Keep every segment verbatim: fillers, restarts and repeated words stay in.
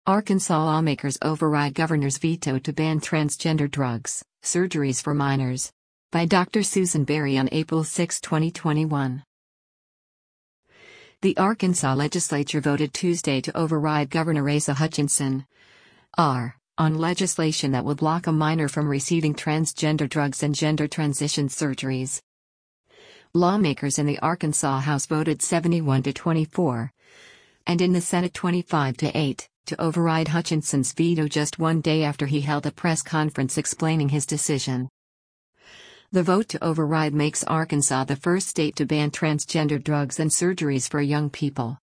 Arkansas lawmakers override governor's veto to ban transgender drugs, surgeries for minors. By Doctor Susan Berry on April sixth, twenty twenty-one. The Arkansas legislature voted Tuesday to override Governor Asa Hutchinson R. on legislation that will block a minor from receiving transgender drugs and gender transition surgeries. Lawmakers in the Arkansas House voted seventy-one to twenty-four, and in the Senate twenty-five to eight, to override Hutchinson's veto just one day after he held a press conference explaining his decision. The vote to override makes Arkansas the first state to ban transgender drugs and surgeries for young people.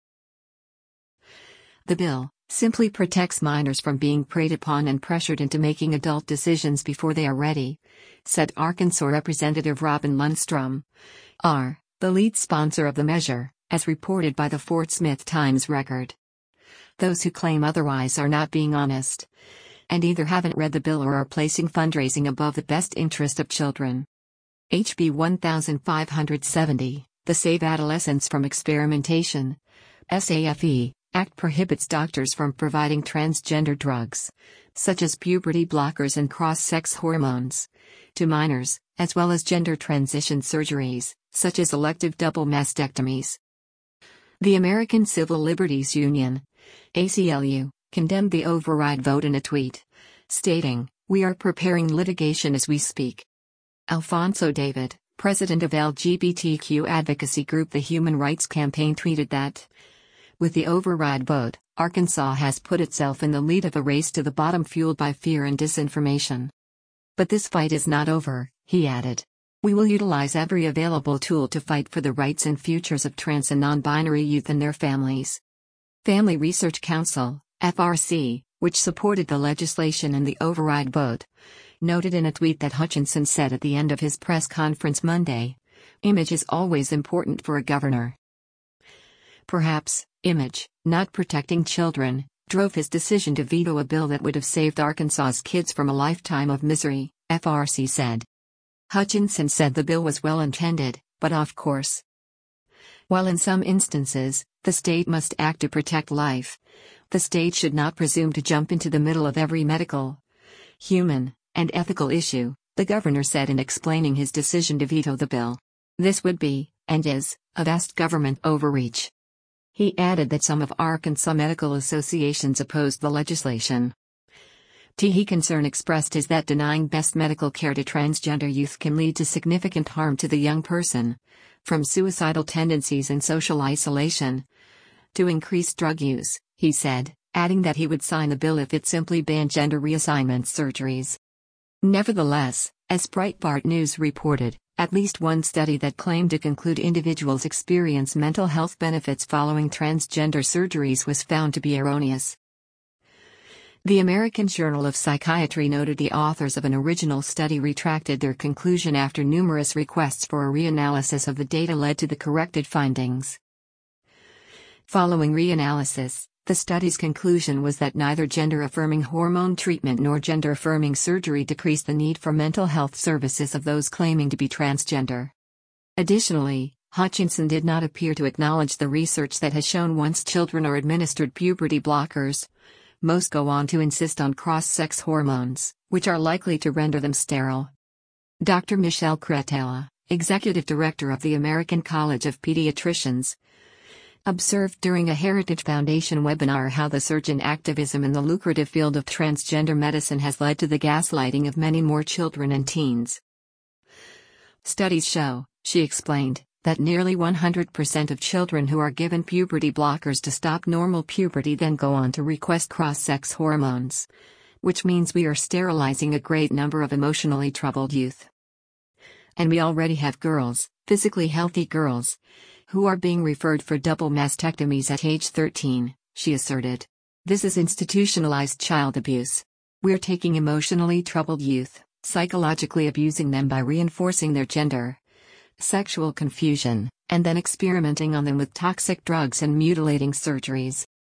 The bill simply protects minors from being preyed upon and pressured into making adult decisions before they are ready, said Arkansas Representative Robin Lundstrom R., the lead sponsor of the measure, as reported by the Fort Smith Times-Record. Those who claim otherwise are not being honest, and either haven't read the bill or are placing fundraising above the best interest of children. H B fifteen seventy, the Save Adolescents from Experimentation SAFE, Act prohibits doctors from providing transgender drugs, such as puberty blockers and cross-sex hormones, to minors, as well as gender transition surgeries, such as elective double mastectomies. The American Civil Liberties Union, A C L U, condemned the override vote in a tweet, stating, "We are preparing litigation as we speak." Alfonso David, president of L G B T Q advocacy group the Human Rights Campaign, tweeted that, "With the override vote, Arkansas has put itself in the lead of a race to the bottom fueled by fear and disinformation. But this fight is not over," he added. "We will utilize every available tool to fight for the rights and futures of trans and non-binary youth and their families." Family Research Council, F R C, which supported the legislation and the override vote, noted in a tweet that Hutchinson said at the end of his press conference Monday, "Image is always important for a governor." Perhaps, image, not protecting children, drove his decision to veto a bill that would have saved Arkansas's kids from a lifetime of misery, F R C said. Hutchinson said the bill was well intended, but off course. While in some instances, the state must act to protect life, the state should not presume to jump into the middle of every medical, human, and ethical issue, the governor said in explaining his decision to veto the bill. This would be, and is, a vast government overreach. He added that some of Arkansas medical associations opposed the legislation. The concern expressed is that denying best medical care to transgender youth can lead to significant harm to the young person, from suicidal tendencies and social isolation to increased drug use, he said, adding that he would sign the bill if it simply banned gender reassignment surgeries. Nevertheless, as Breitbart News reported, at least one study that claimed to conclude individuals experience mental health benefits following transgender surgeries was found to be erroneous. The American Journal of Psychiatry noted the authors of an original study retracted their conclusion after numerous requests for a reanalysis of the data led to the corrected findings. Following reanalysis, the study's conclusion was that neither gender-affirming hormone treatment nor gender-affirming surgery decreased the need for mental health services of those claiming to be transgender. Additionally, Hutchinson did not appear to acknowledge the research that has shown once children are administered puberty blockers, most go on to insist on cross-sex hormones, which are likely to render them sterile. Doctor Michelle Cretella, executive director of the American College of Pediatricians, observed during a Heritage Foundation webinar how the surge in activism in the lucrative field of transgender medicine has led to the gaslighting of many more children and teens. Studies show, she explained, that nearly one hundred percent of children who are given puberty blockers to stop normal puberty then go on to request cross-sex hormones, which means we are sterilizing a great number of emotionally troubled youth. And we already have girls, physically healthy girls, who are being referred for double mastectomies at age thirteen, she asserted. This is institutionalized child abuse. We're taking emotionally troubled youth, psychologically abusing them by reinforcing their gender, sexual confusion, and then experimenting on them with toxic drugs and mutilating surgeries.